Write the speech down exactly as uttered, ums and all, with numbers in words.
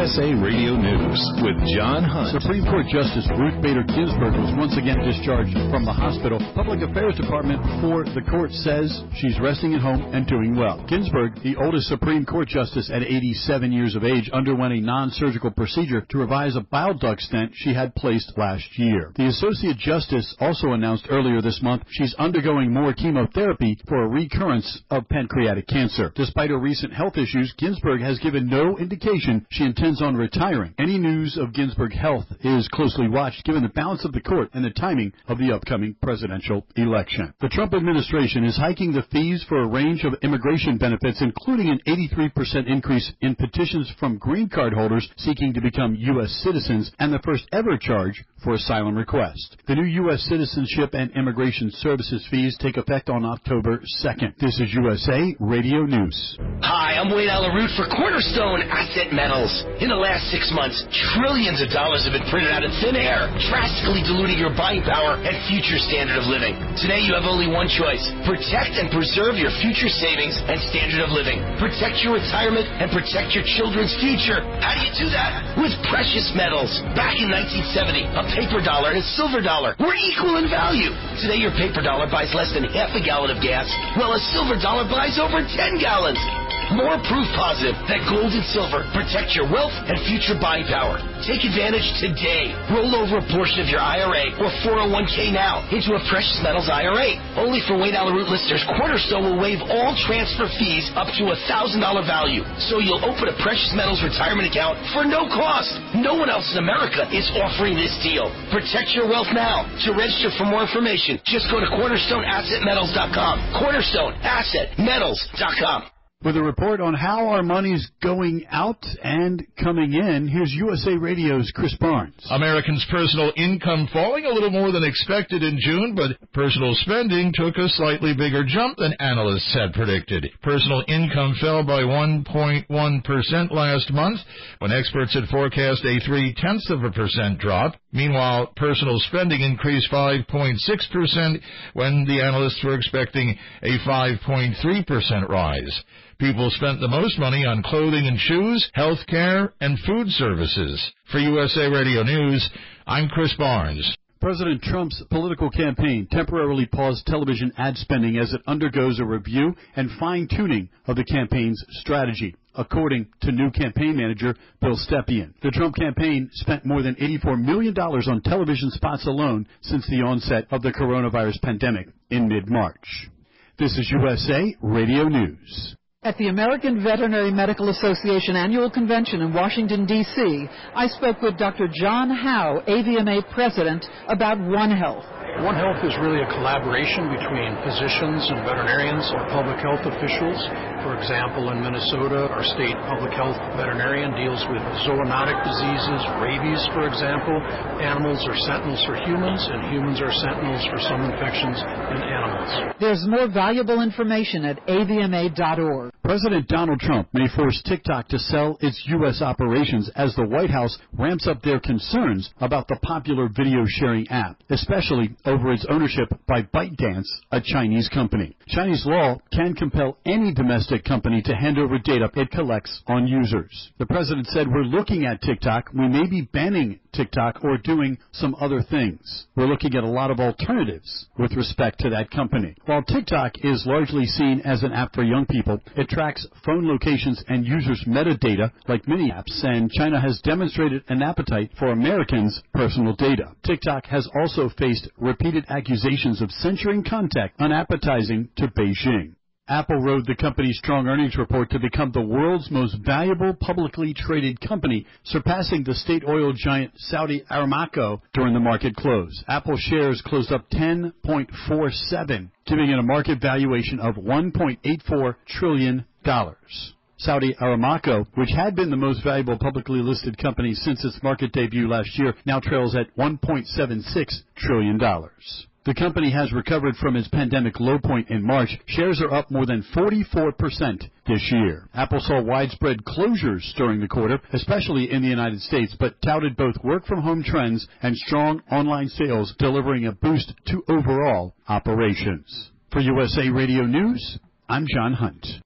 S A Radio News with John Hunt. Supreme Court Justice Ruth Bader Ginsburg was once again discharged from the hospital. Public Affairs Department for the court says she's resting at home and doing well. Ginsburg, the oldest Supreme Court justice at eighty-seven years of age, underwent a non-surgical procedure to revise a bile duct stent she had placed last year. The Associate Justice also announced earlier this month she's undergoing more chemotherapy for a recurrence of pancreatic cancer. Despite her recent health issues, Ginsburg has given no indication she intends on retiring. Any news of Ginsburg's health is closely watched given the balance of the court and the timing of the upcoming presidential election. The Trump administration is hiking the fees for a range of immigration benefits, including an eighty-three percent increase in petitions from green card holders seeking to become U S citizens and the first ever charge for asylum requests. The new U S Citizenship and Immigration Services fees take effect on October second. This is U S A Radio News. Hi, I'm Wayne Alaroot for Cornerstone Asset Metals. In the last six months, trillions of dollars have been printed out of thin air, drastically diluting your buying power and future standard of living. Today, you have only one choice. Protect and preserve your future savings and standard of living. Protect your retirement and protect your children's future. How do you do that? With precious metals. Back in nineteen seventy, a paper dollar and a silver dollar were equal in value. Today, your paper dollar buys less than half a gallon of gas, while a silver dollar buys over ten gallons. More proof positive that gold and silver protect your wealth and future buying power. Take advantage today. Roll over a portion of your I R A or four oh one k now into a precious metals I R A. Only for Wayne Alaroot listeners, Cornerstone will waive all transfer fees up to a one thousand dollars value. So you'll open a precious metals retirement account for no cost. No one else in America is offering this deal. Protect your wealth now. To register for more information, just go to cornerstone asset metals dot com. cornerstone asset metals dot com. With a report on how our money's going out and coming in, here's U S A Radio's Chris Barnes. Americans' personal income falling a little more than expected in June, but personal spending took a slightly bigger jump than analysts had predicted. Personal income fell by one point one percent last month, when experts had forecast a three-tenths of a percent drop. Meanwhile, personal spending increased five point six percent, when the analysts were expecting a five point three percent rise. People spent the most money on clothing and shoes, health care, and food services. For U S A Radio News, I'm Chris Barnes. President Trump's political campaign temporarily paused television ad spending as it undergoes a review and fine-tuning of the campaign's strategy, according to new campaign manager Bill Stepien. The Trump campaign spent more than eighty-four million dollars on television spots alone since the onset of the coronavirus pandemic in mid-March. This is U S A Radio News. At the American Veterinary Medical Association Annual Convention in Washington, D C, I spoke with Doctor John Howe, A V M A President, about One Health. One Health is really a collaboration between physicians and veterinarians or public health officials. For example, in Minnesota, our state public health veterinarian deals with zoonotic diseases, rabies, for example. Animals are sentinels for humans, and humans are sentinels for some infections in animals. There's more valuable information at A V M A dot org. President Donald Trump may force TikTok to sell its U S operations as the White House ramps up their concerns about the popular video-sharing app, especially over its ownership by ByteDance, a Chinese company. Chinese law can compel any domestic company to hand over data it collects on users. The president said, "We're looking at TikTok. We may be banning TikTok or doing some other things. We're looking at a lot of alternatives with respect to that company." While TikTok is largely seen as an app for young people, it tracks phone locations and users' metadata like many apps, and China has demonstrated an appetite for Americans' personal data. TikTok has also faced repeated accusations of censoring content unappetizing to Beijing. Apple rode the company's strong earnings report to become the world's most valuable publicly traded company, surpassing the state oil giant Saudi Aramco during the market close. Apple shares closed up ten point four seven, giving it a market valuation of one point eight four trillion dollars. Saudi Aramco, which had been the most valuable publicly listed company since its market debut last year, now trails at one point seven six trillion dollars. The company has recovered from its pandemic low point in March. Shares are up more than forty-four percent this year. Apple saw widespread closures during the quarter, especially in the United States, but touted both work-from-home trends and strong online sales, delivering a boost to overall operations. For U S A Radio News, I'm John Hunt.